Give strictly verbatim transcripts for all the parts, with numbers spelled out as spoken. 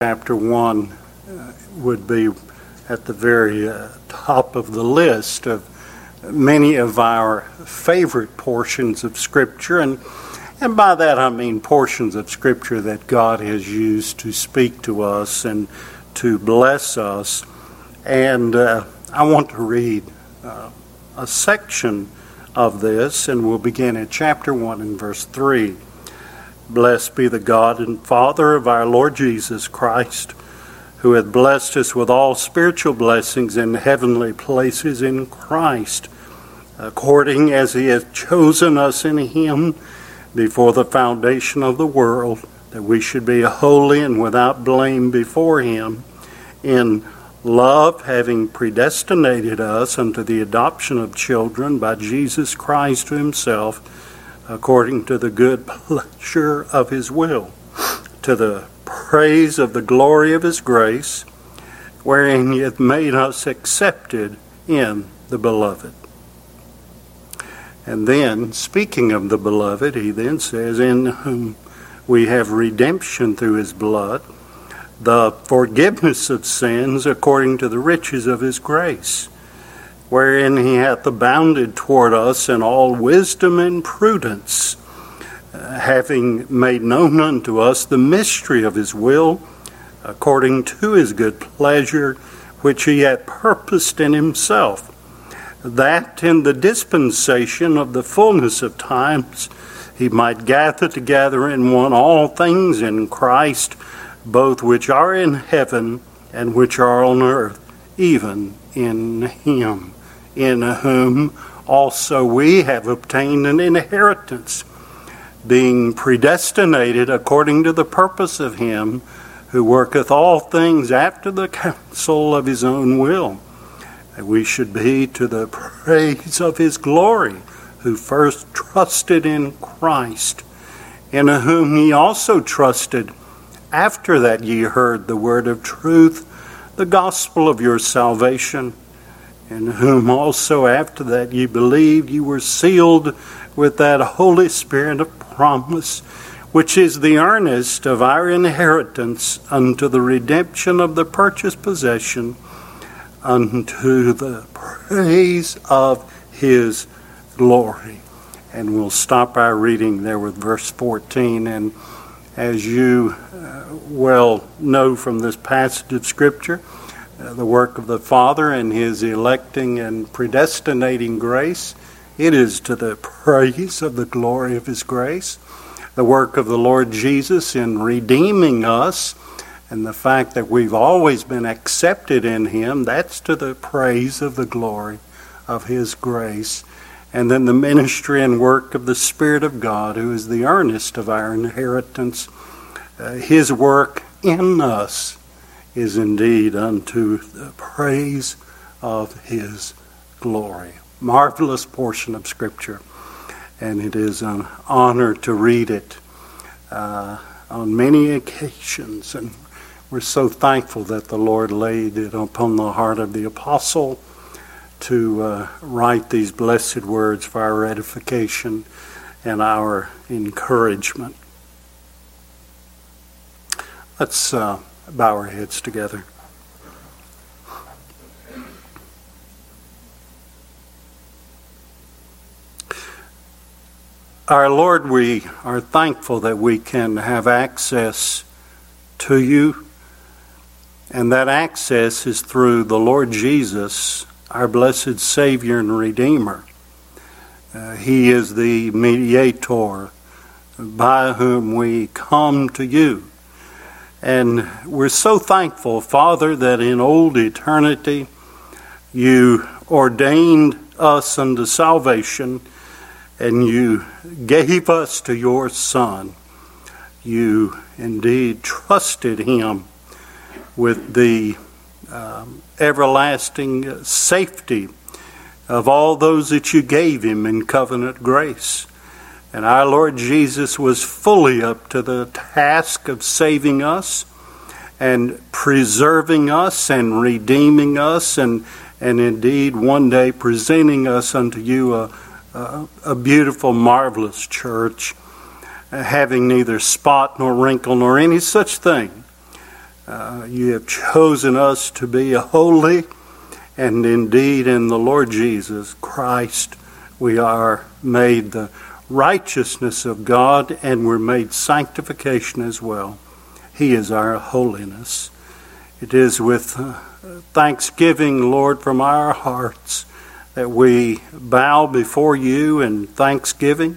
Chapter one uh, would be at the very uh, top of the list of many of our favorite portions of Scripture, and and by that I mean portions of Scripture that God has used to speak to us and to bless us. And uh, I want to read uh, a section of this, and we'll begin at chapter one and verse three. Blessed be the God and Father of our Lord Jesus Christ, who hath blessed us with all spiritual blessings in heavenly places in Christ, according as he hath chosen us in him before the foundation of the world, that we should be holy and without blame before him, in love, having predestinated us unto the adoption of children by Jesus Christ to himself, according to the good pleasure of his will, to the praise of the glory of his grace, wherein he hath made us accepted in the beloved. And then, speaking of the beloved, he then says, in whom we have redemption through his blood, the forgiveness of sins according to the riches of his grace, wherein he hath abounded toward us in all wisdom and prudence, uh, having made known unto us the mystery of his will, according to his good pleasure, which he hath purposed in himself, that in the dispensation of the fullness of times he might gather together in one all things in Christ, both which are in heaven and which are on earth, even in him, in whom also we have obtained an inheritance, being predestinated according to the purpose of him who worketh all things after the counsel of his own will, that we should be to the praise of his glory, who first trusted in Christ, in whom ye also trusted, after that ye heard the word of truth, the gospel of your salvation, in whom also after that ye believed, ye were sealed with that Holy Spirit of promise, which is the earnest of our inheritance unto the redemption of the purchased possession, unto the praise of his glory. And we'll stop our reading there with verse fourteen. And as you uh, well know from this passage of Scripture, uh, the work of the Father and his electing and predestinating grace, it is to the praise of the glory of his grace. The work of the Lord Jesus in redeeming us, and the fact that we've always been accepted in him, that's to the praise of the glory of his grace. And then the ministry and work of the Spirit of God, who is the earnest of our inheritance. Uh, his work in us is indeed unto the praise of his glory. Marvelous portion of Scripture, and it is an honor to read it uh, on many occasions. And we're so thankful that the Lord laid it upon the heart of the apostle to uh, write these blessed words for our edification and our encouragement. Let's uh, bow our heads together. Our Lord, we are thankful that we can have access to you, and that access is through the Lord Jesus, our blessed Savior and Redeemer. Uh, he is the mediator by whom we come to you. And we're so thankful, Father, that in old eternity you ordained us unto salvation, and you gave us to your Son. You indeed trusted him with the um, everlasting safety of all those that you gave him in covenant grace. And our Lord Jesus was fully up to the task of saving us and preserving us and redeeming us, and, and indeed one day presenting us unto you a, a, a beautiful, marvelous church, having neither spot nor wrinkle nor any such thing, Uh, you have chosen us to be holy, and indeed in the Lord Jesus Christ we are made the righteousness of God, and we're made sanctification as well. He is our holiness. It is with uh, thanksgiving, Lord, from our hearts that we bow before you in thanksgiving,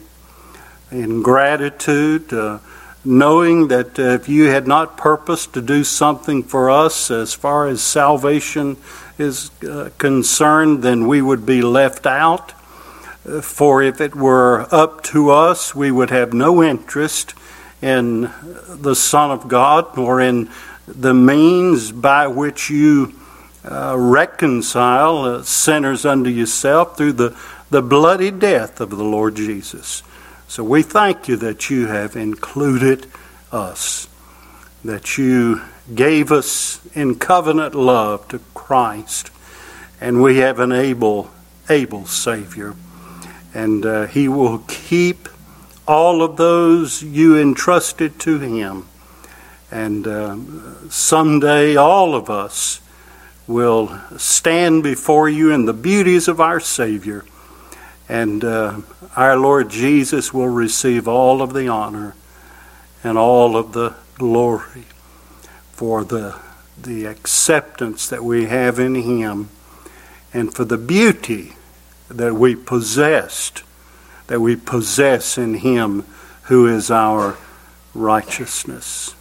in gratitude, uh, knowing that uh, if you had not purposed to do something for us as far as salvation is uh, concerned, then we would be left out. Uh, for if it were up to us, we would have no interest in the Son of God, nor in the means by which you uh, reconcile uh, sinners unto yourself through the, the bloody death of the Lord Jesus. So we thank you that you have included us, that you gave us in covenant love to Christ, and we have an able, able Savior. And uh, he will keep all of those you entrusted to him. And uh, someday all of us will stand before you in the beauties of our Savior. And uh, our Lord Jesus will receive all of the honor and all of the glory for the, the acceptance that we have in him, and for the beauty that we possessed, that we possess in him who is our righteousness.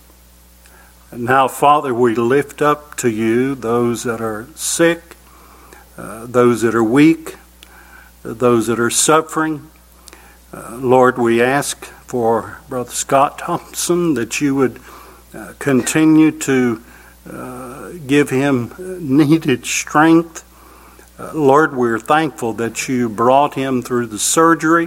And now, Father, we lift up to you those that are sick, uh, those that are weak, those that are suffering. Uh, Lord, we ask for Brother Scott Thompson that you would uh, continue to uh, give him needed strength. Uh, Lord, we're thankful that you brought him through the surgery,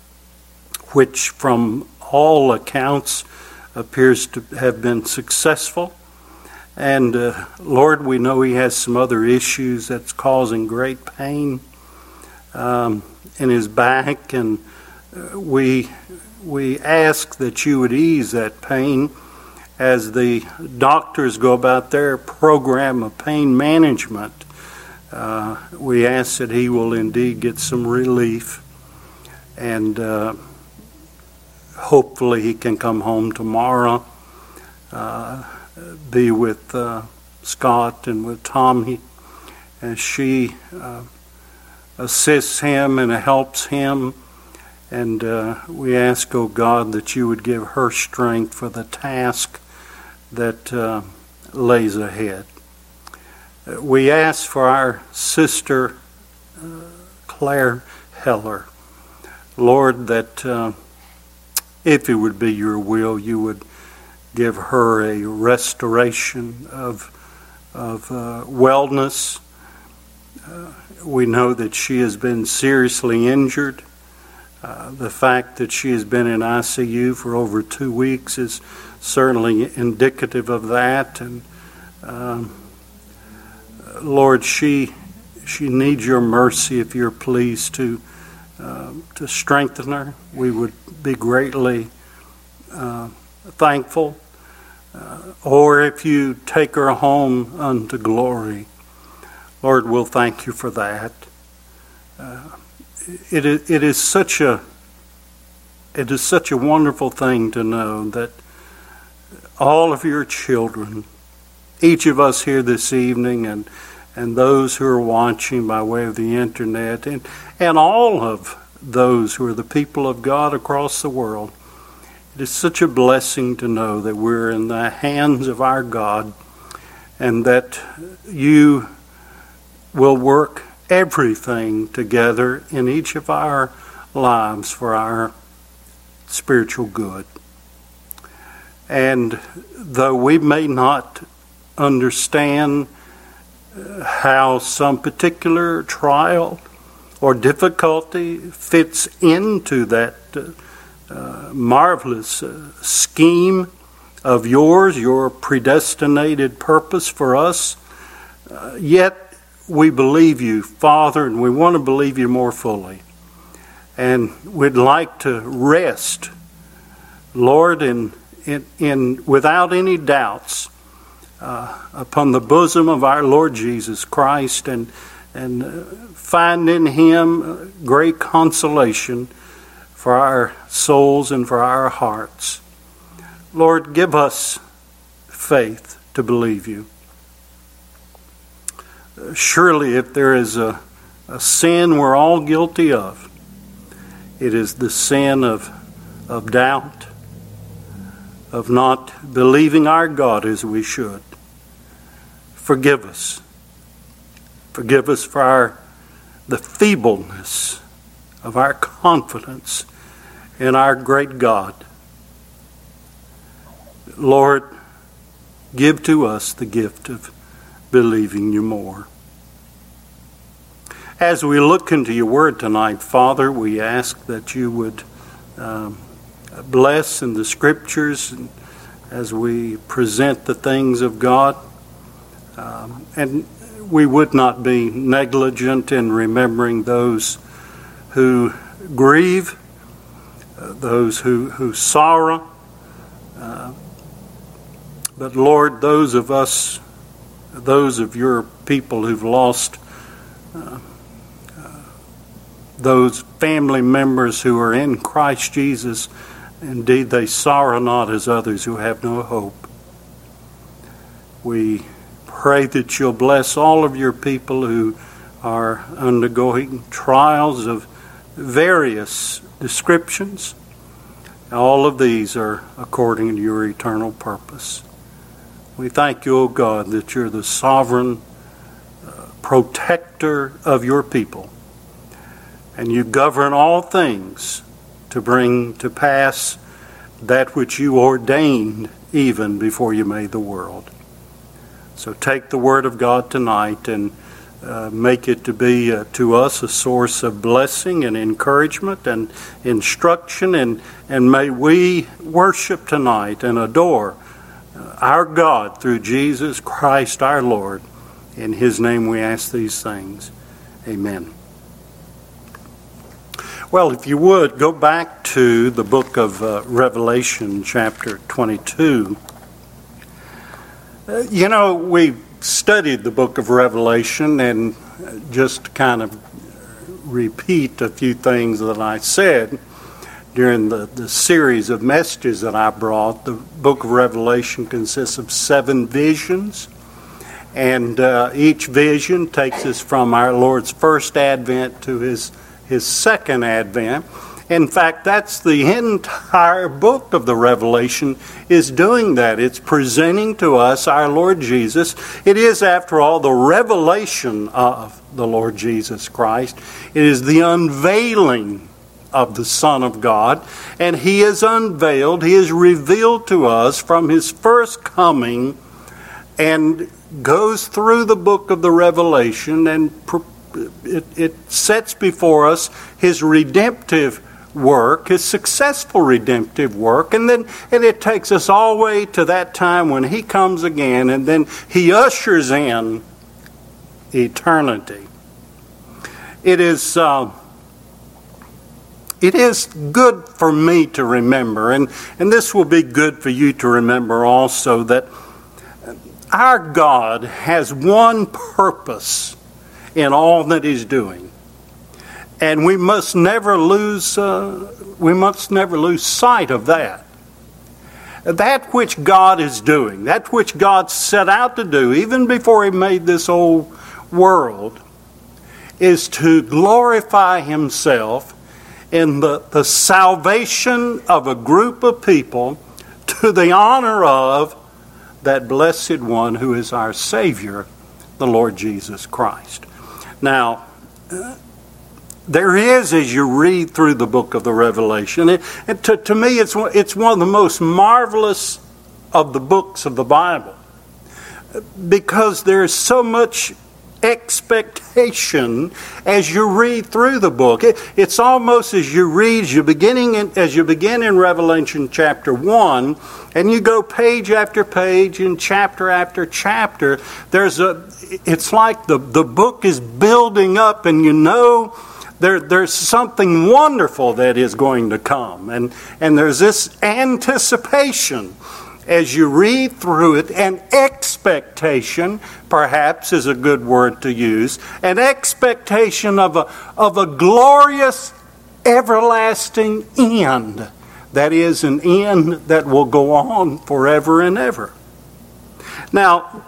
which from all accounts appears to have been successful. And uh, Lord, we know he has some other issues that's causing great pain um, in his back, and uh, we we ask that you would ease that pain as the doctors go about their program of pain management. Uh, we ask that he will indeed get some relief, and uh, hopefully he can come home tomorrow, uh, be with uh, Scott and with Tommy as she uh, assists him and helps him. And uh, we ask, oh God, that you would give her strength for the task that uh, lays ahead. We ask for our sister uh, Claire Heller, Lord, that uh, if it would be your will, you would give her a restoration of, of uh, wellness. Uh, we know that she has been seriously injured. Uh, the fact that she has been in I C U for over two weeks is certainly indicative of that. And um, Lord, she she needs your mercy if you're pleased to uh, to strengthen her. We would be greatly uh, thankful. Uh, or if you take her home unto glory, Lord, we'll thank you for that. Uh, it is it is such a it is such a wonderful thing to know that all of your children, each of us here this evening, and and those who are watching by way of the internet, and, and all of those who are the people of God across the world, it is such a blessing to know that we're in the hands of our God, and that you will work everything together in each of our lives for our spiritual good. And though we may not understand how some particular trial or difficulty fits into that uh, marvelous uh, scheme of yours, your predestinated purpose for us, uh, yet we believe you, Father, and we want to believe you more fully. And we'd like to rest, Lord, in, in, in without any doubts uh, upon the bosom of our Lord Jesus Christ, and, and uh, find in Him great consolation for our souls and for our hearts. Lord, give us faith to believe You. Uh, surely if there is a, a sin we're all guilty of, it is the sin of, of doubt, of not believing our God as we should. Forgive us. Forgive us for our, the feebleness of our confidence in our great God. Lord, give to us the gift of believing You more. As we look into Your Word tonight, Father, we ask that You would um, bless in the Scriptures as we present the things of God. Um, and we would not be negligent in remembering those who grieve, uh, those who, who sorrow. Uh, but Lord, those of us, those of Your people who've lost uh, uh, those family members who are in Christ Jesus, indeed they sorrow not as others who have no hope. We pray that You'll bless all of Your people who are undergoing trials of various descriptions. All of these are according to Your eternal purpose. We thank You, O God, that You're the sovereign uh, protector of Your people. And You govern all things to bring to pass that which You ordained even before You made the world. So take the Word of God tonight and uh, make it to be uh, to us a source of blessing and encouragement and instruction. And, and may we worship tonight and adore uh, our God through Jesus Christ our Lord. In His name we ask these things. Amen. Well, if you would, go back to the book of uh, Revelation, chapter twenty-two. Uh, you know, we studied the book of Revelation, and just to kind of repeat a few things that I said during the, the series of messages that I brought. The book of Revelation consists of seven visions, and uh, each vision takes us from our Lord's first advent to His, his second advent. In fact, that's the entire book of the Revelation is doing that. It's presenting to us our Lord Jesus. It is, after all, the revelation of the Lord Jesus Christ. It is the unveiling of the Son of God. And He is unveiled, He is revealed to us from His first coming, and goes through the book of the Revelation, and it, it sets before us His redemptive work, His successful redemptive work, and then and it takes us all the way to that time when He comes again, and then He ushers in eternity. It is uh, it is good for me to remember, and, and this will be good for you to remember also, that our God has one purpose in all that He's doing. And we must never lose uh, we must never lose sight of that. That which God is doing, that which God set out to do, even before He made this old world, is to glorify Himself in the, the salvation of a group of people to the honor of that blessed one who is our Savior, the Lord Jesus Christ. Now, uh, there is, as you read through the book of the Revelation, it, it, to, to me it's, it's one of the most marvelous of the books of the Bible, because there's so much expectation as you read through the book. It, it's almost as you read, as you, beginning in, as you begin in Revelation chapter one, and you go page after page and chapter after chapter, there's a, it's like the, the book is building up, and you know There, there's something wonderful that is going to come. And, and there's this anticipation. as you read through it, an expectation, perhaps is a good word to use, an expectation of a, of a glorious, everlasting end. That is, an end that will go on forever and ever. Now,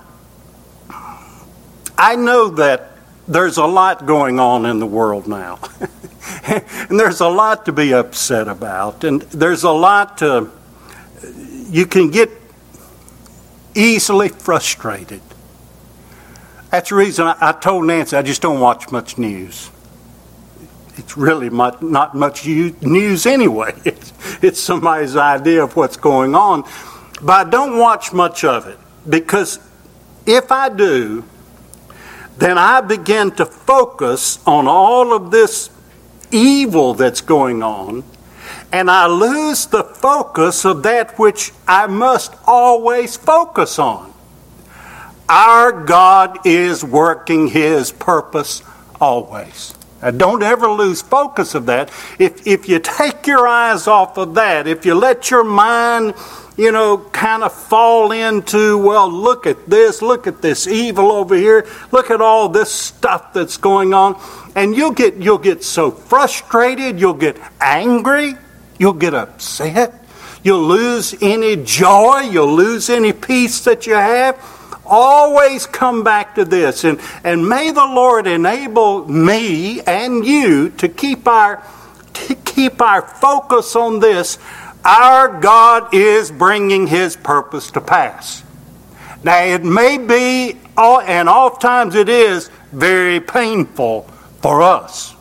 I know that there's a lot going on in the world now. And there's a lot to be upset about. And there's a lot to... You can get easily frustrated. That's the reason I, I told Nancy I just don't watch much news. It's really much, not much news anyway. It's, it's somebody's idea of what's going on. But I don't watch much of it. Because if I do, then I begin to focus on all of this evil that's going on, and I lose the focus of that which I must always focus on. Our God is working His purpose always. Now, don't ever lose focus of that. If, if you take your eyes off of that, if you let your mind, you know, kind of fall into, well, look at this, look at this evil over here, look at all this stuff that's going on, and you'll get you'll get so frustrated, you'll get angry, you'll get upset, you'll lose any joy, you'll lose any peace that you have. Always come back to this, and, and may the Lord enable me and you to keep our to keep our focus on this. Our God is bringing His purpose to pass. Now, it may be, and oftentimes it is, very painful for us.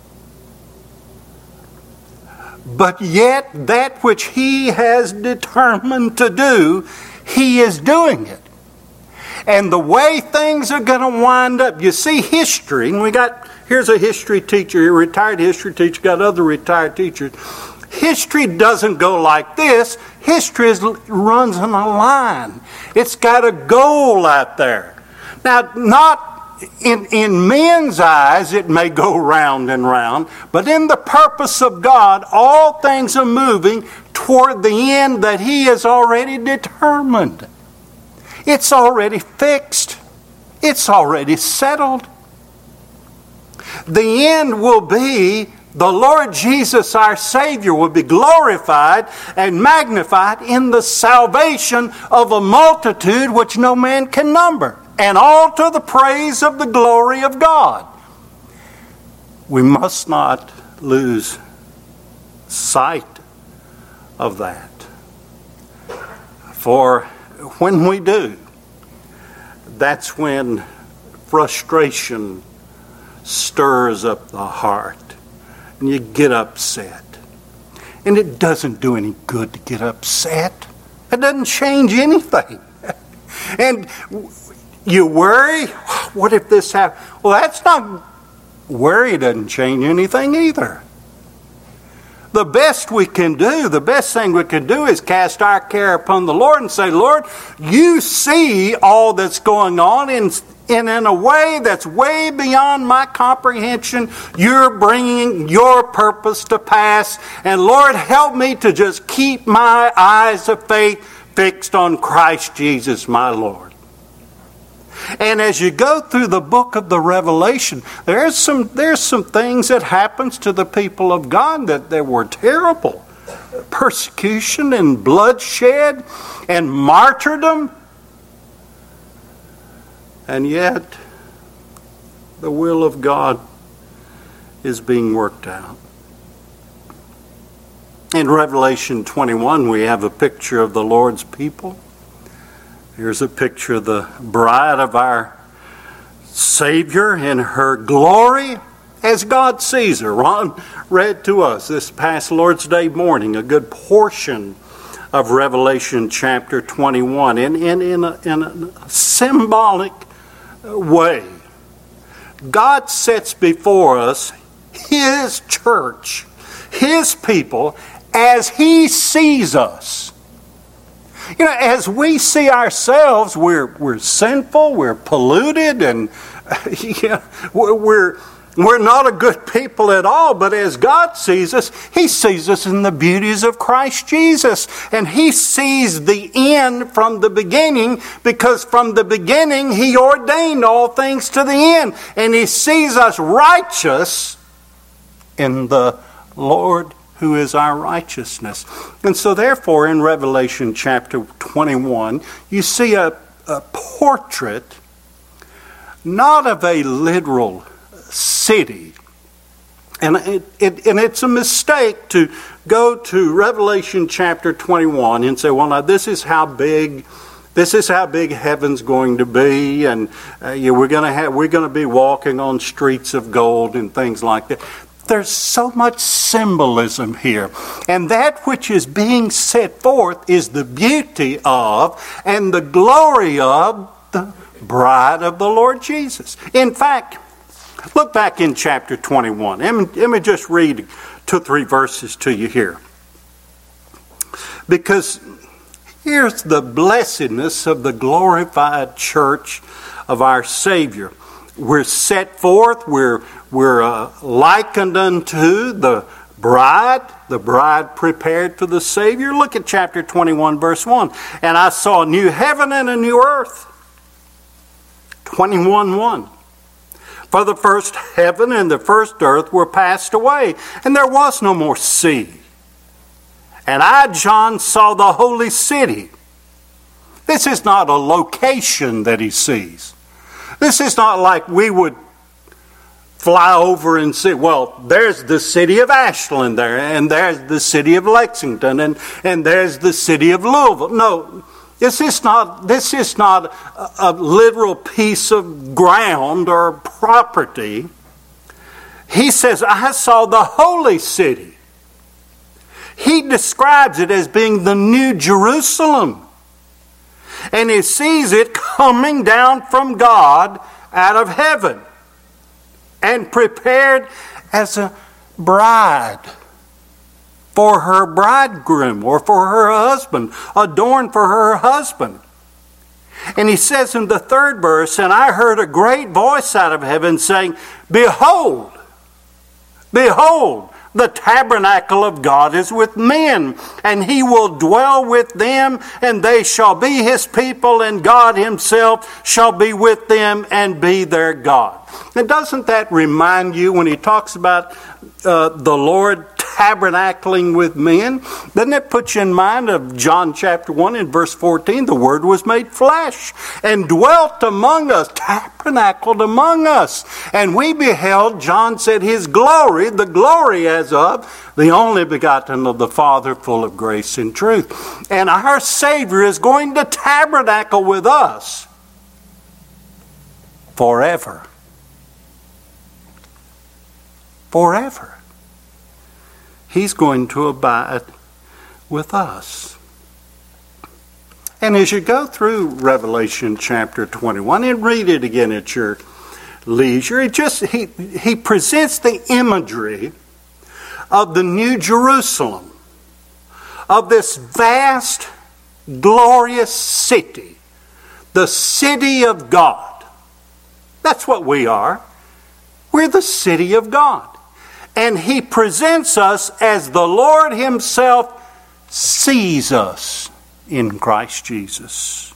But yet, that which He has determined to do, He is doing it. And the way things are going to wind up, you see history, and we got, here's a history teacher, a retired history teacher, got other retired teachers. History doesn't go like this. History is, runs in a line. It's got a goal out there. Now, not in, in men's eyes, it may go round and round, but in the purpose of God, all things are moving toward the end that He has already determined. It's already fixed. It's already settled. The end will be the Lord Jesus, our Savior, will be glorified and magnified in the salvation of a multitude which no man can number, and all to the praise of the glory of God. We must not lose sight of that. For when we do, that's when frustration stirs up the heart. And you get upset. And it doesn't do any good to get upset. It doesn't change anything. And you worry, what if this happens? Well, that's not, worry doesn't change anything either. The best we can do, the best thing we can do is cast our care upon the Lord and say, Lord, you see all that's going on, and, and in a way that's way beyond my comprehension, you're bringing your purpose to pass. And Lord, help me to just keep my eyes of faith fixed on Christ Jesus, my Lord. And as you go through the book of the Revelation, there's some there's some things that happens to the people of God that they were terrible. Persecution and bloodshed and martyrdom. And yet, the will of God is being worked out. In Revelation twenty-one, we have a picture of the Lord's people. Here's a picture of the bride of our Savior in her glory as God sees her. Ron read to us this past Lord's Day morning a good portion of Revelation chapter twenty-one in, in, in, a, in a symbolic way. God sets before us His church, His people, as He sees us. You know, as we see ourselves, we're we're sinful, we're polluted, and yeah, we're we're not a good people at all, but as God sees us, He sees us in the beauties of Christ Jesus. And He sees the end from the beginning, because from the beginning He ordained all things to the end. And He sees us righteous in the Lord who is our righteousness. And so therefore in Revelation chapter twenty-one, you see a, a portrait not of a literal city. And it, it, and it's a mistake to go to Revelation chapter twenty-one and say, well, now this is how big, this is how big heaven's going to be, and uh, yeah, we're going to have, we're going to be walking on streets of gold and things like that. There's so much symbolism here. And that which is being set forth is the beauty of and the glory of the bride of the Lord Jesus. In fact, look back in chapter twenty-one. Let me, let me just read two or three verses to you here. Because here's the blessedness of the glorified church of our Savior. We're set forth, we're, we're uh, likened unto the bride, the bride prepared for the Savior. Look at chapter twenty-one, verse one. And I saw a new heaven and a new earth. twenty-one one. For the first heaven and the first earth were passed away, and there was no more sea. And I, John, saw the holy city. This is not a location that he sees. This is not like we would fly over and see, well, there's the city of Ashland there, and there's the city of Lexington, and, and there's the city of Louisville. No, This is not, this is not a, a literal piece of ground or property. He says, I saw the holy city. He describes it as being the New Jerusalem. And he sees it coming down from God out of heaven and prepared as a bride for her bridegroom or for her husband, adorned for her husband. And he says in the third verse, and I heard a great voice out of heaven saying, Behold, behold, the tabernacle of God is with men, and he will dwell with them, and they shall be his people, and God himself shall be with them and be their God. And doesn't that remind you when he talks about uh, the Lord tabernacling with men? Doesn't it put you in mind of John chapter one and verse fourteen? The Word was made flesh and dwelt among us, tabernacled among us. And we beheld, John said, his glory, the glory as of the only begotten of the Father, full of grace and truth. And our Savior is going to tabernacle with us forever. Forever. He's going to abide with us. And as you go through Revelation chapter twenty-one and read it again at your leisure, it just he, he presents the imagery of the New Jerusalem, of this vast, glorious city, the city of God. That's what we are. We're the city of God. And he presents us as the Lord himself sees us in Christ Jesus.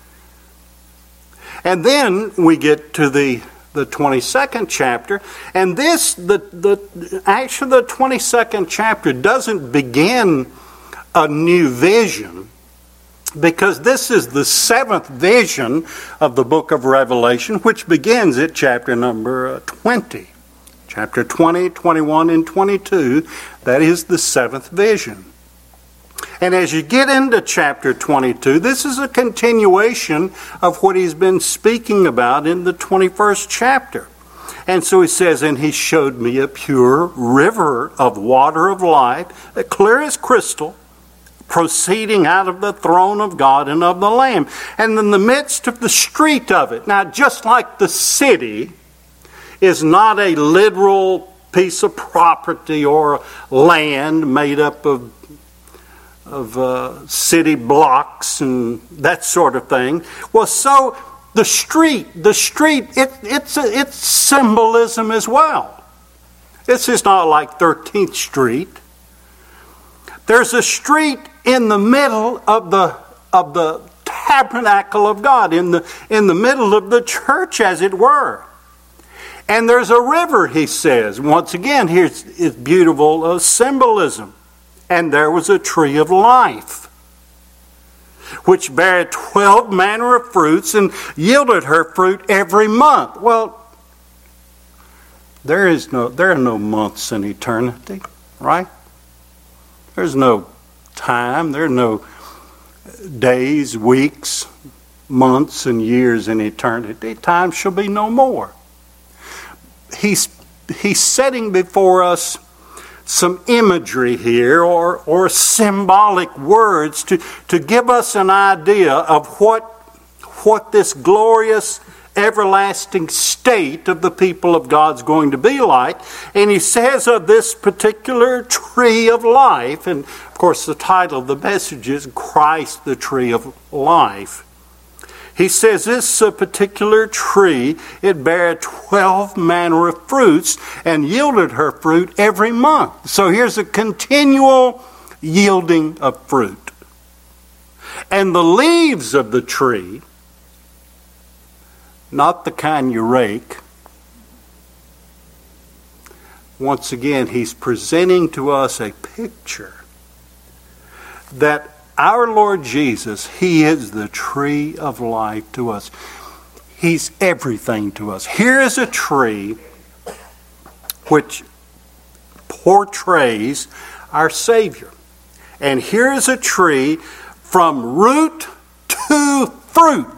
And then we get to the, the twenty-second chapter. And this, the, the actually the twenty-second chapter doesn't begin a new vision, because this is the seventh vision of the book of Revelation, which begins at chapter number twenty. Chapter twenty, twenty-one, and twenty-two, that is the seventh vision. And as you get into chapter twenty-two, this is a continuation of what he's been speaking about in the twenty-first chapter. And so he says, and he showed me a pure river of water of life, clear as crystal, proceeding out of the throne of God and of the Lamb, and in the midst of the street of it. Now, just like the city is not a literal piece of property or land made up of, of uh, city blocks and that sort of thing. Well, so The street, the street, it, it's, it's symbolism as well. This is not like thirteenth Street. There's a street in the middle of the of the tabernacle of God, in the in the middle of the church, as it were. And there's a river, he says. Once again, here's it's beautiful uh, symbolism. And there was a tree of life, which bare twelve manner of fruits and yielded her fruit every month. Well, there is no there are no months in eternity, right? There's no time. There are no days, weeks, months, and years in eternity. Time shall be no more. He's he's setting before us some imagery here, or or symbolic words to, to give us an idea of what what this glorious everlasting state of the people of God's going to be like. And he says of this particular tree of life, and of course the title of the message is Christ the Tree of Life. He says this uh, particular tree, it bare twelve manner of fruits and yielded her fruit every month. So here's a continual yielding of fruit. And the leaves of the tree, not the kind you rake. Once again, he's presenting to us a picture that our Lord Jesus, he is the tree of life to us. He's everything to us. Here is a tree which portrays our Savior. And here is a tree from root to fruit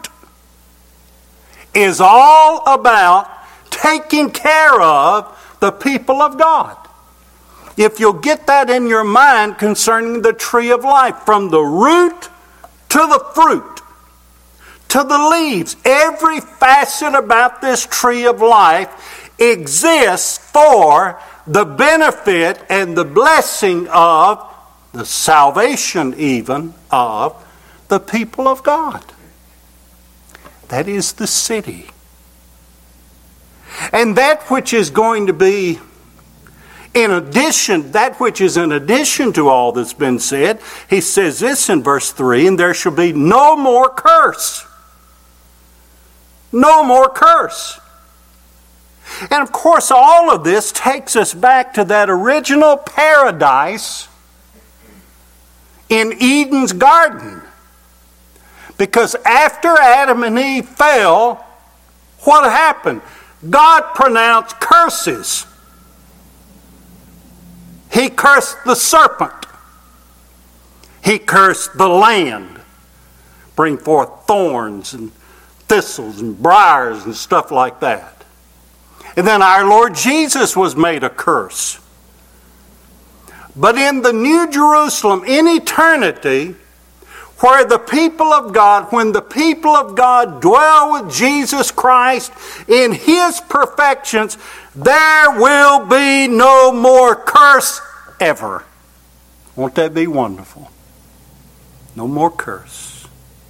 is all about taking care of the people of God. If you'll get that in your mind concerning the tree of life, from the root to the fruit, to the leaves, every facet about this tree of life exists for the benefit and the blessing of the salvation even of the people of God. That is the city. And that which is going to be in addition, that which is in addition to all that's been said, he says this in verse three, and there shall be no more curse. No more curse. And of course, all of this takes us back to that original paradise in Eden's garden. Because after Adam and Eve fell, what happened? God pronounced curses. He cursed the serpent. He cursed the land. Bring forth thorns and thistles and briars and stuff like that. And then our Lord Jesus was made a curse. But in the New Jerusalem, in eternity, where the people of God, when the people of God dwell with Jesus Christ in His perfections, there will be no more curse ever. Won't that be wonderful? No more curse.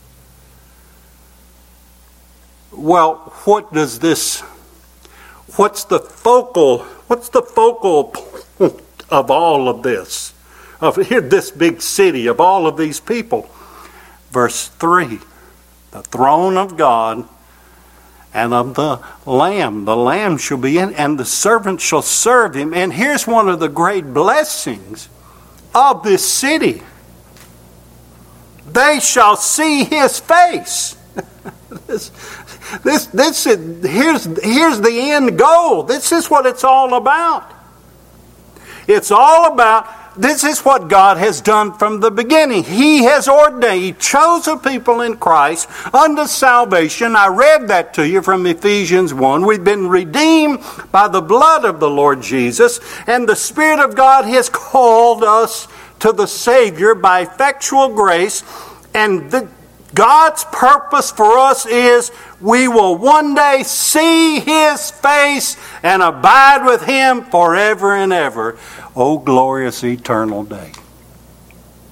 Well, what does this, what's the focal, what's the focal point of all of this? Of here, this big city, of all of these people? Verse three, the throne of God and of the Lamb. The Lamb shall be in, and the servant shall serve him. And here's one of the great blessings of this city. They shall see his face. this, this, this is, here's, here's the end goal. This is what it's all about. It's all about, this is what God has done from the beginning. He has ordained, He chose a people in Christ unto salvation. I read that to you from Ephesians one. We've been redeemed by the blood of the Lord Jesus, and the Spirit of God has called us to the Savior by effectual grace. And the, God's purpose for us is we will one day see His face and abide with Him forever and ever. Oh, glorious eternal day.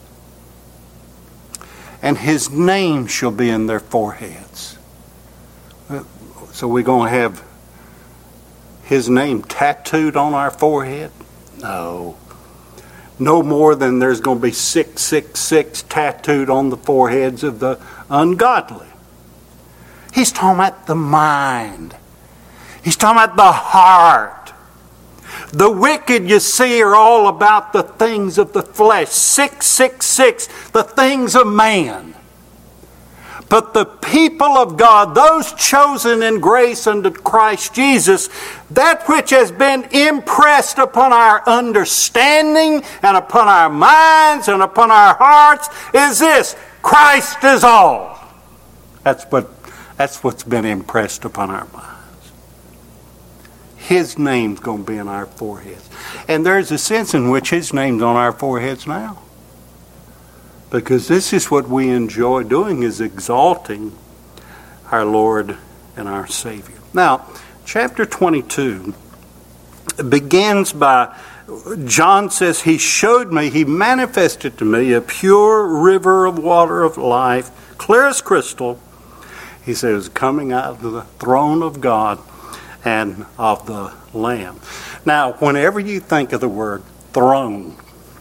And His name shall be in their foreheads. So we're going to have his name tattooed on our forehead? No. No more than there's going to be six six six tattooed on the foreheads of the ungodly. He's talking about the mind. He's talking about the heart. The wicked, you see, are all about the things of the flesh. six six six, the things of man. But the people of God, those chosen in grace unto Christ Jesus, that which has been impressed upon our understanding and upon our minds and upon our hearts is this: Christ is all. That's what, that's what's been impressed upon our minds. His name's going to be on our foreheads. And there's a sense in which his name's on our foreheads now. Because this is what we enjoy doing, is exalting our Lord and our Savior. Now, chapter twenty-two begins by, John says, he showed me, he manifested to me a pure river of water of life, clear as crystal. He says, coming out of the throne of God and of the Lamb. Now, whenever you think of the word throne,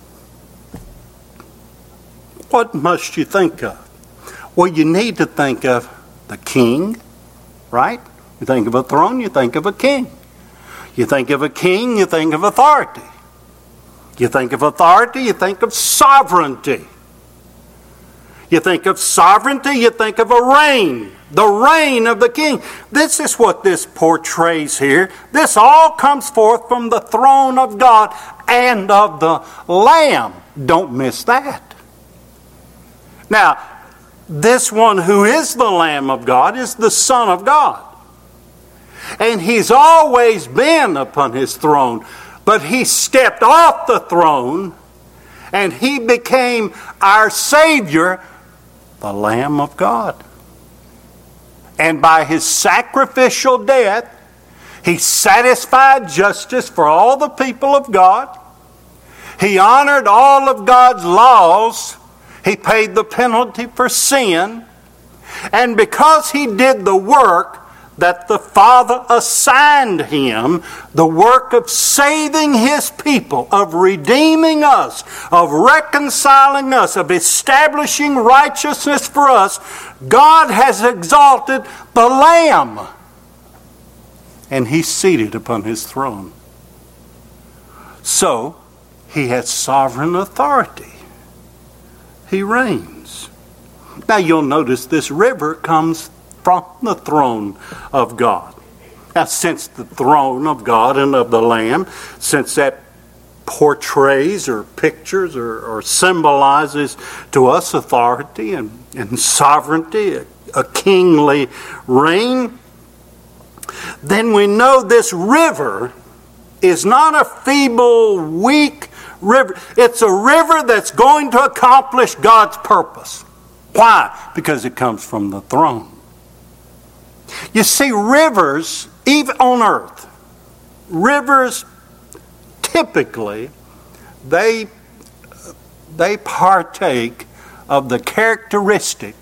what must you think of? Well, you need to think of the king, right? You think of a throne, you think of a king. You think of a king, you think of authority. You think of authority, you think of sovereignty. You think of sovereignty, you think of a reign. The reign of the king. This is what this portrays here. This all comes forth from the throne of God and of the Lamb. Don't miss that. Now, this one who is the Lamb of God is the Son of God. And he's always been upon his throne. But he stepped off the throne and he became our Savior, the Lamb of God. And by his sacrificial death, he satisfied justice for all the people of God. He honored all of God's laws. He paid the penalty for sin. And because he did the work that the Father assigned him, the work of saving his people, of redeeming us, of reconciling us, of establishing righteousness for us, God has exalted the Lamb. And he's seated upon his throne. So, he has sovereign authority. He reigns. Now you'll notice this river comes from the throne of God. Now, since the throne of God and of the Lamb, since that portrays or pictures or, or symbolizes to us authority and, and sovereignty, a, a kingly reign, then we know this river is not a feeble, weak river. It's a river that's going to accomplish God's purpose. Why? Because it comes from the throne. You see, rivers, even on earth, rivers typically, they, they partake of the characteristic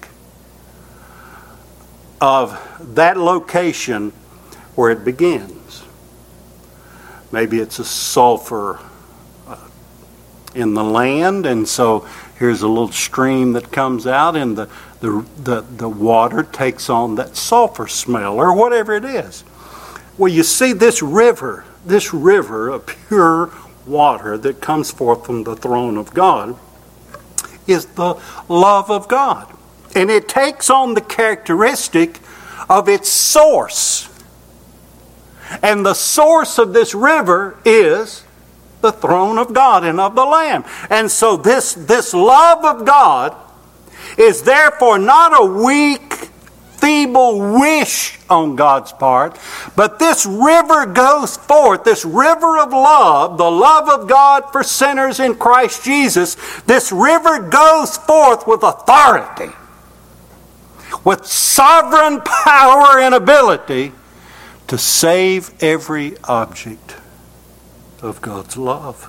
of that location where it begins. Maybe it's a sulfur uh, in the land, and so here's a little stream that comes out, and the, the, the, the water takes on that sulfur smell, or whatever it is. Well, you see, this river, this river of pure water that comes forth from the throne of God is the love of God. And it takes on the characteristic of its source. And the source of this river is the throne of God and of the Lamb. And so this, this love of God is therefore not a weak, feeble wish on God's part, but this river goes forth, this river of love, the love of God for sinners in Christ Jesus, this river goes forth with authority, with sovereign power and ability to save every object of God's love.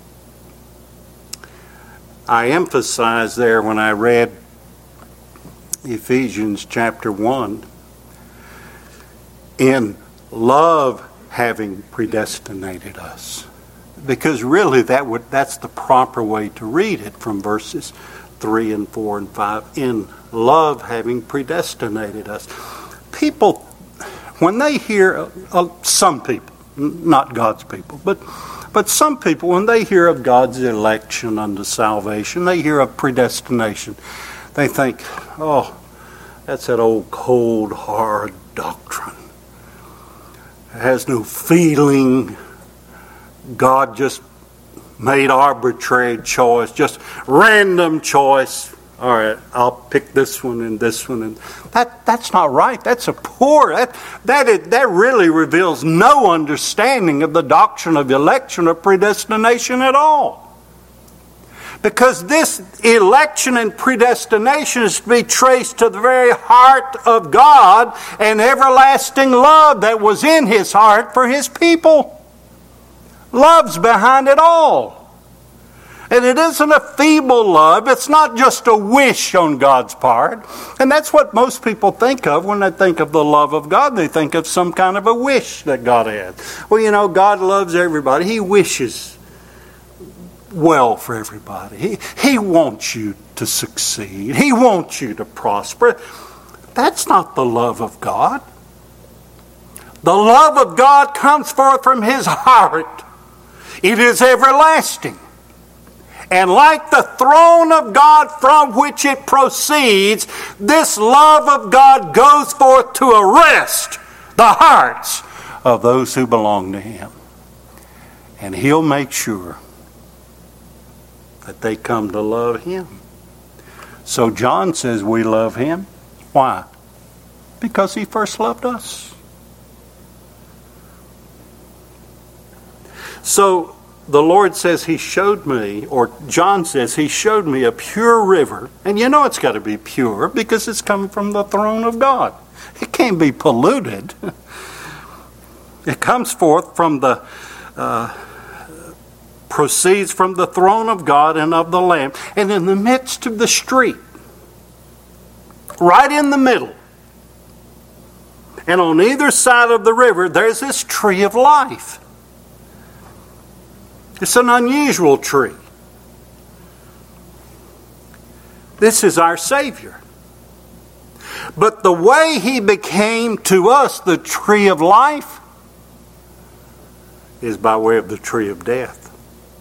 I emphasized there when I read Ephesians chapter one, in love having predestinated us. Because really that would that's the proper way to read it from verses three and four and five. In love having predestinated us. People, when they hear, uh, some people, not God's people, but but some people, when they hear of God's election unto salvation, they hear of predestination, they think, oh, that's that old cold, hard doctrine. It has no feeling. God just made arbitrary choice, just random choice. All right, I'll pick this one and this one, and that that's not right. That's a poor that that is, that really reveals no understanding of the doctrine of election or predestination at all. Because this election and predestination is to be traced to the very heart of God and everlasting love that was in His heart for His people. Love's behind it all. And it isn't a feeble love. It's not just a wish on God's part. And that's what most people think of when they think of the love of God. They think of some kind of a wish that God has. Well, you know, God loves everybody. He wishes well for everybody. He, he wants you to succeed. He wants you to prosper. That's not the love of God. The love of God comes forth from His heart. It is everlasting. And like the throne of God from which it proceeds, this love of God goes forth to arrest the hearts of those who belong to Him. And He'll make sure that they come to love Him. So John says we love Him. Why? Because He first loved us. So the Lord says He showed me, or John says He showed me a pure river. And you know it's got to be pure because it's coming from the throne of God. It can't be polluted. It comes forth from the, uh, proceeds from the throne of God and of the Lamb. And in the midst of the street, right in the middle, and on either side of the river, there's this tree of life. It's an unusual tree. This is our Savior. But the way He became to us the tree of life is by way of the tree of death.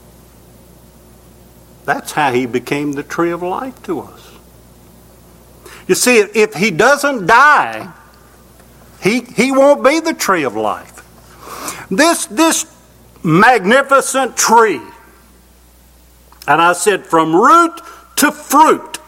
That's how He became the tree of life to us. You see, if He doesn't die, He, he won't be the tree of life. This, this magnificent tree, and I said from root to fruit,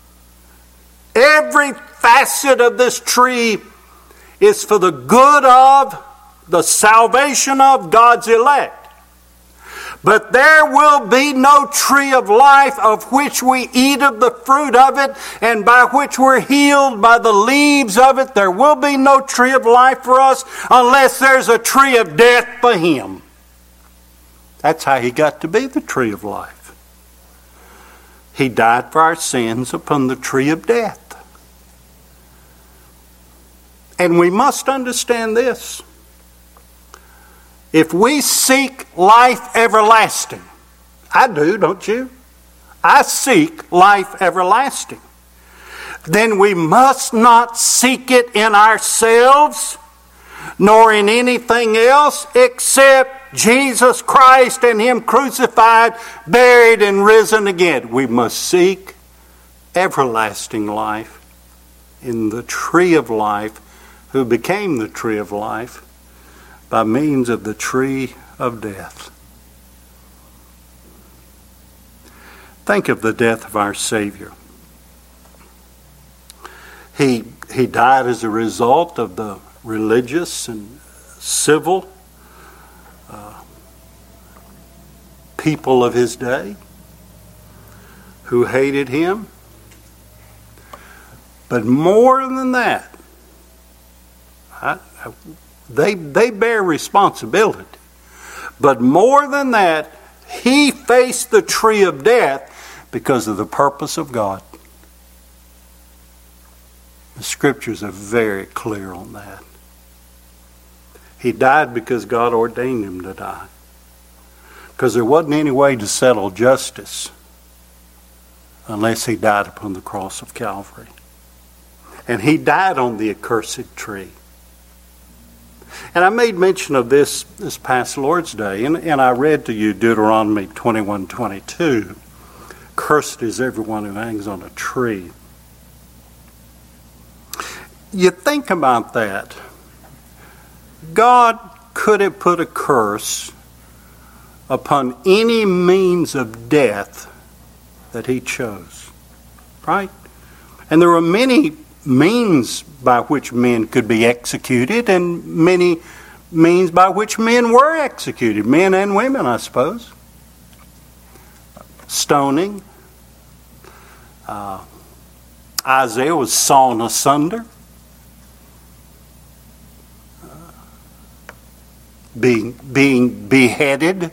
every facet of this tree is for the good of, the salvation of God's elect. But there will be no tree of life of which we eat of the fruit of it, and by which we're healed by the leaves of it. There will be no tree of life for us unless there's a tree of death for Him. That's how He got to be the tree of life. He died for our sins upon the tree of death. And we must understand this. If we seek life everlasting, I do, don't you? I seek life everlasting. Then we must not seek it in ourselves, nor in anything else except Jesus Christ and Him crucified, buried, and risen again. We must seek everlasting life in the tree of life, who became the tree of life by means of the tree of death. Think of the death of our Savior. He, he died as a result of the religious and civil uh, people of His day who hated Him. But more than that, I, I, They, they bear responsibility. But more than that, He faced the tree of death because of the purpose of God. The scriptures are very clear on that. He died because God ordained him to die. Because there wasn't any way to settle justice unless he died upon the cross of Calvary. And he died on the accursed tree. And I made mention of this this past Lord's Day, and, and I read to you Deuteronomy twenty-one twenty-two. Cursed is everyone who hangs on a tree. You think about that. God could have put a curse upon any means of death that he chose. Right? And there were many means by which men could be executed, and many means by which men were executed, men and women, I suppose. Stoning. Uh, Isaiah was sawn asunder. Uh, being, being beheaded.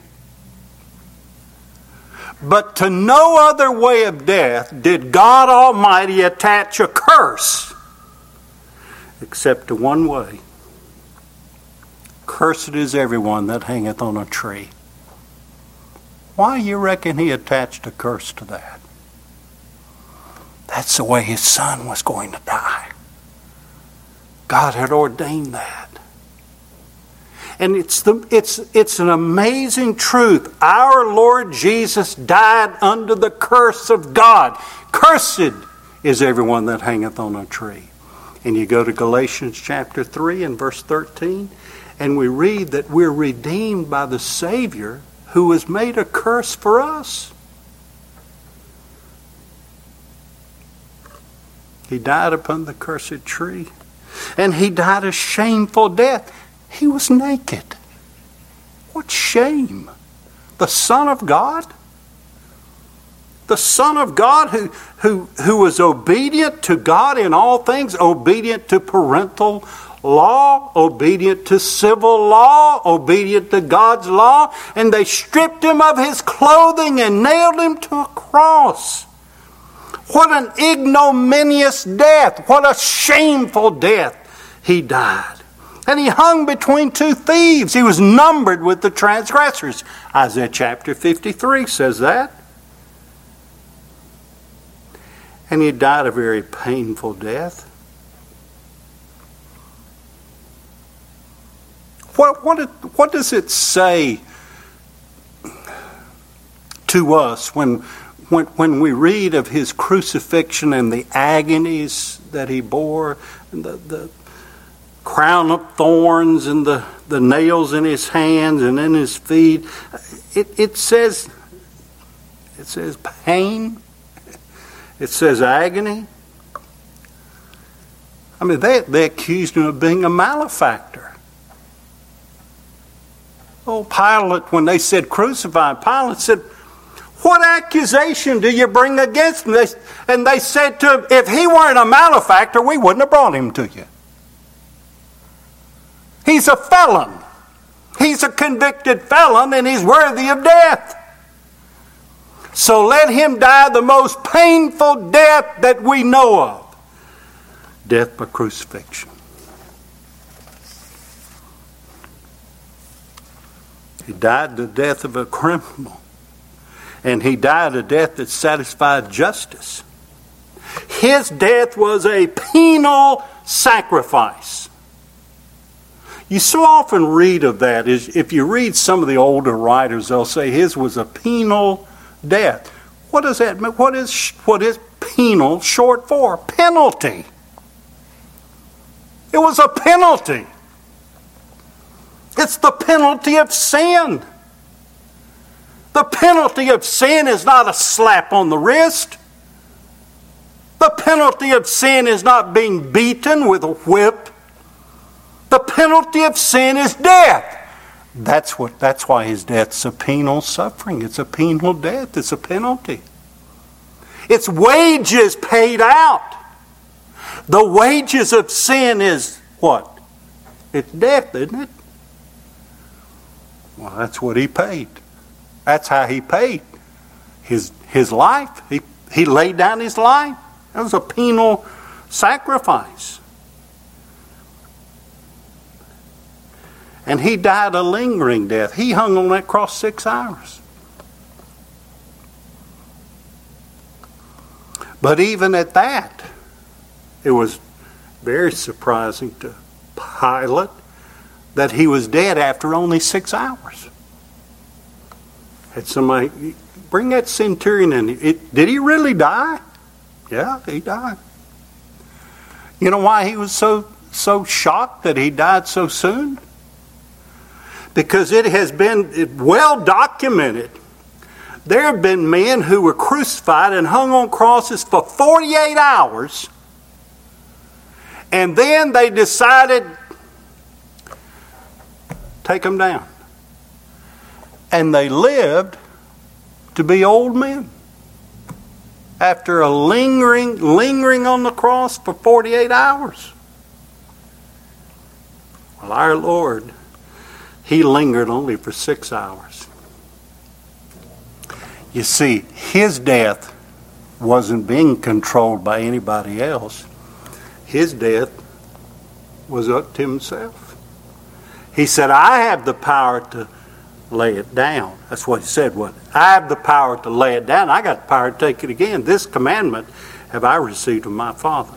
But to no other way of death did God Almighty attach a curse except to one way. Cursed is everyone that hangeth on a tree. Why you reckon he attached a curse to that? That's the way his son was going to die. God had ordained that. And it's the it's it's an amazing truth. Our Lord Jesus died under the curse of God. Cursed is everyone that hangeth on a tree. And you go to Galatians chapter three and verse thirteen, and we read that we're redeemed by the Savior who has made a curse for us. He died upon the cursed tree. And he died a shameful death. He was naked. What shame. The Son of God? The Son of God who, who, who was obedient to God in all things, obedient to parental law, obedient to civil law, obedient to God's law, and they stripped him of his clothing and nailed him to a cross. What an ignominious death. What a shameful death he died. And he hung between two thieves. He was numbered with the transgressors. Isaiah chapter fifty-three says that. And he died a very painful death. What, what, what does it say to us when, when, when we read of his crucifixion and the agonies that he bore, and the, the crown of thorns and the, the nails in his hands and in his feet? It, it says, it says pain. It says agony. I mean, they, they accused him of being a malefactor. Oh, Pilate, when they said crucify, Pilate said, what accusation do you bring against him? They, and they said to him, if he weren't a malefactor, we wouldn't have brought him to you. He's a felon. He's a convicted felon, and he's worthy of death. So let him die the most painful death that we know of. Death by crucifixion. He died the death of a criminal. And he died a death that satisfied justice. His death was a penal sacrifice. You so often read of that. Is if you read some of the older writers, they'll say his was a penal death. What does that mean? What is, what is penal short for? Penalty. It was a penalty. It's the penalty of sin. The penalty of sin is not a slap on the wrist. The penalty of sin is not being beaten with a whip. The penalty of sin is death. That's what. That's why his death's a penal suffering. It's a penal death. It's a penalty. It's wages paid out. The wages of sin is what? It's death, isn't it? Well, that's what he paid. That's how he paid his his life. He he laid down his life. That was a penal sacrifice. And he died a lingering death. He hung on that cross six hours. But even at that, it was very surprising to Pilate that he was dead after only six hours. Had somebody, bring that centurion in. It, did he really die? Yeah, he died. You know why he was so, so shocked that he died so soon? Because it has been well documented. There have been men who were crucified and hung on crosses for forty-eight hours. And then they decided, take them down. And they lived to be old men. After a lingering, lingering on the cross for forty-eight hours. Well, our Lord, he lingered only for six hours. You see, his death wasn't being controlled by anybody else. His death was up to himself. He said, I have the power to lay it down. That's what he said. What? I have the power to lay it down. I got the power to take it again. This commandment have I received from my Father.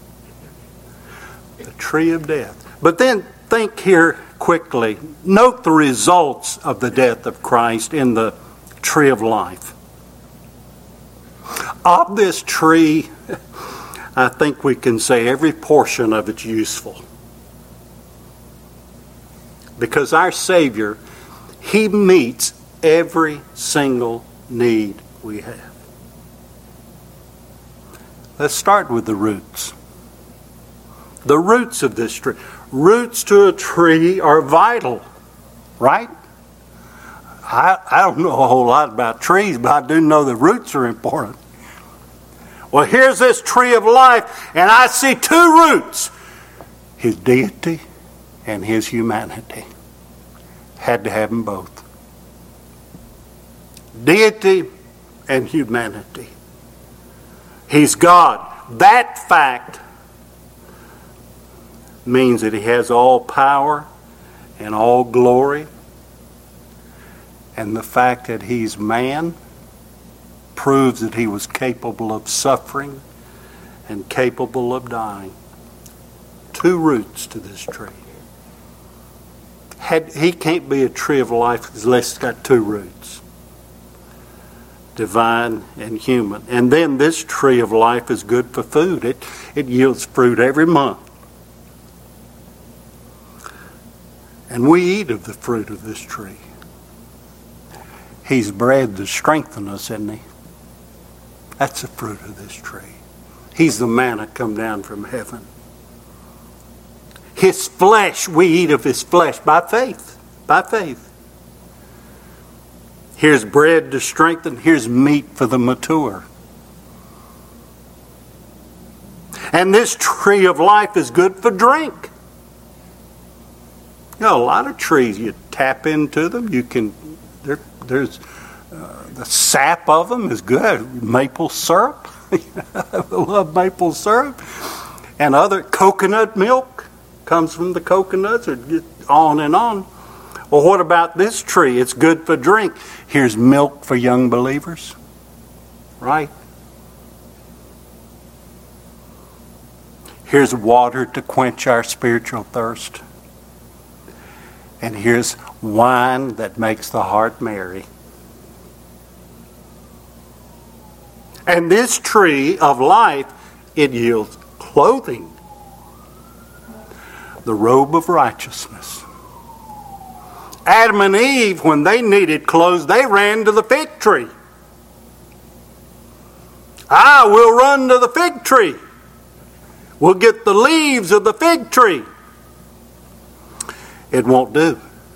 The tree of death. But then think here quickly. Note the results of the death of Christ in the tree of life. Of this tree, I think we can say every portion of it's useful. Because our Savior, he meets every single need we have. Let's start with the roots. The roots of this tree. Roots to a tree are vital, right? I, I don't know a whole lot about trees, but I do know the roots are important. Well, here's this tree of life, and I see two roots. His deity and his humanity. Had to have them both. Deity and humanity. He's God. That fact means that he has all power and all glory. And the fact that he's man proves that he was capable of suffering and capable of dying. Two roots to this tree. Had, he can't be a tree of life unless it's got two roots. Divine and human. And then this tree of life is good for food. It, it yields fruit every month. And we eat of the fruit of this tree. He's bred to strengthen us, isn't he? That's the fruit of this tree. He's the manna come down from heaven. His flesh, we eat of his flesh by faith. By faith. Here's bread to strengthen. Here's meat for the mature. And this tree of life is good for drink. You know, a lot of trees, you tap into them. You can, there, there's, uh, the sap of them is good. Maple syrup. I love maple syrup. And other coconut milk comes from the coconuts, or on and on. Well, what about this tree? It's good for drink. Here's milk for young believers. Right? Here's water to quench our spiritual thirst. And here's wine that makes the heart merry. And this tree of life, it yields clothing. The robe of righteousness. Adam and Eve, when they needed clothes, they ran to the fig tree. I will run to the fig tree. We'll get the leaves of the fig tree. It won't do.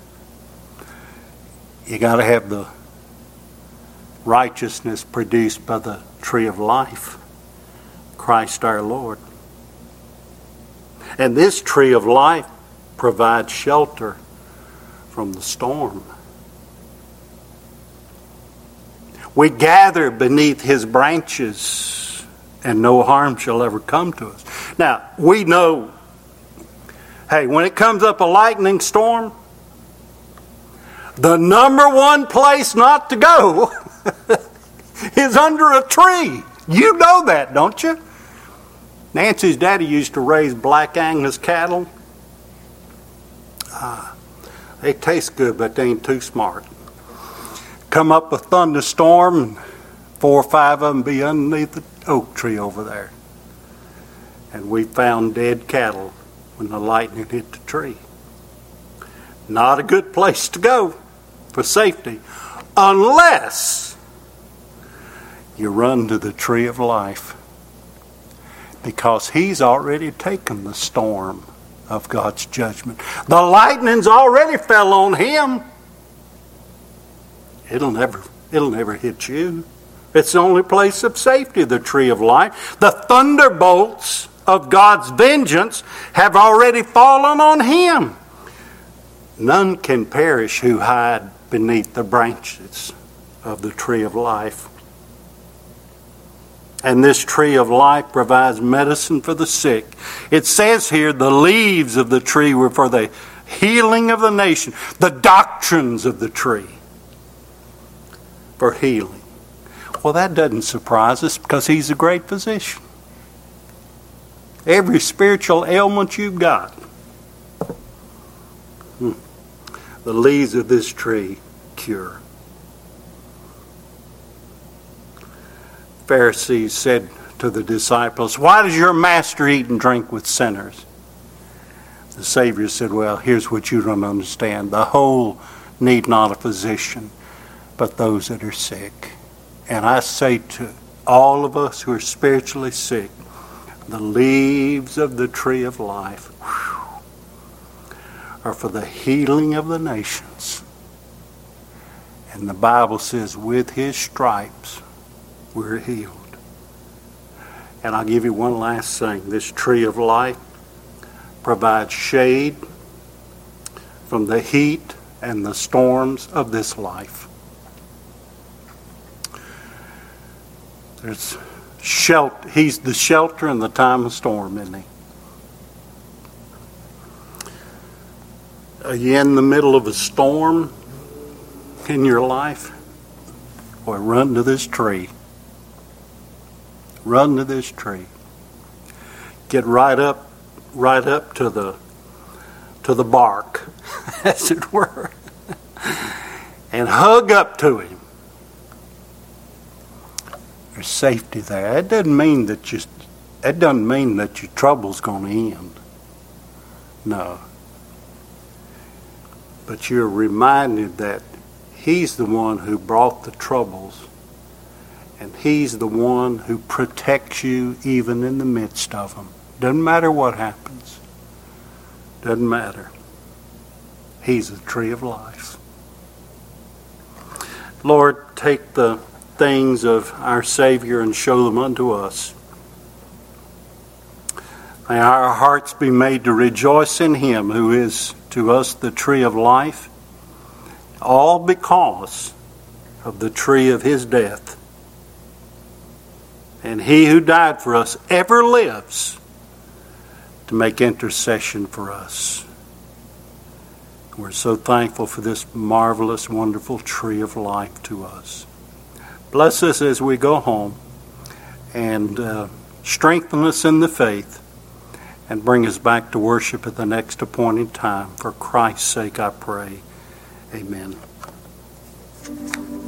You got to have the righteousness produced by the tree of life, Christ our Lord. And this tree of life provides shelter from the storm. We gather beneath his branches, and no harm shall ever come to us. Now, we know, hey, when it comes up a lightning storm, the number one place not to go is under a tree. You know that, don't you? Nancy's daddy used to raise black Angus cattle. Uh, they taste good, but they ain't too smart. Come up a thunderstorm, and four or five of them be underneath the oak tree over there. And we found dead cattle when the lightning hit the tree. Not a good place to go for safety, unless you run to the tree of life, because he's already taken the storm of God's judgment. The lightning's already fell on him. It'll never, it'll never hit you. It's the only place of safety, the tree of life. The thunderbolts of God's vengeance have already fallen on him. None can perish who hide beneath the branches of the tree of life. And this tree of life provides medicine for the sick. It says here the leaves of the tree were for the healing of the nation. The doctrines of the tree for healing. Well, that doesn't surprise us, because he's a great physician. Every spiritual ailment you've got, hmm, the leaves of this tree cure. Pharisees said to the disciples, "Why does your master eat and drink with sinners?" The Savior said, "Well, here's what you don't understand. The whole need not a physician, but those that are sick." And I say to all of us who are spiritually sick, the leaves of the tree of life, whew, are for the healing of the nations. And the Bible says, with his stripes, we're healed. And I'll give you one last thing. This tree of life provides shade from the heat and the storms of this life. There's shelter. He's the shelter in the time of storm, isn't he? Are you in the middle of a storm in your life? Boy, run to this tree. Run to this tree. Get right up, right up to the to the bark, as it were, and hug up to him. There's safety there. It doesn't mean that you. It doesn't mean that your trouble's going to end. No. But you're reminded that he's the one who brought the troubles, and he's the one who protects you even in the midst of them. Doesn't matter what happens. Doesn't matter. He's the tree of life. Lord, take the things of our Savior and show them unto us. May our hearts be made to rejoice in him who is to us the tree of life, all because of the tree of his death. And he who died for us ever lives to make intercession for us. We're so thankful for this marvelous, wonderful tree of life to us. Bless us as we go home, and uh, strengthen us in the faith, and bring us back to worship at the next appointed time. For Christ's sake I pray. Amen.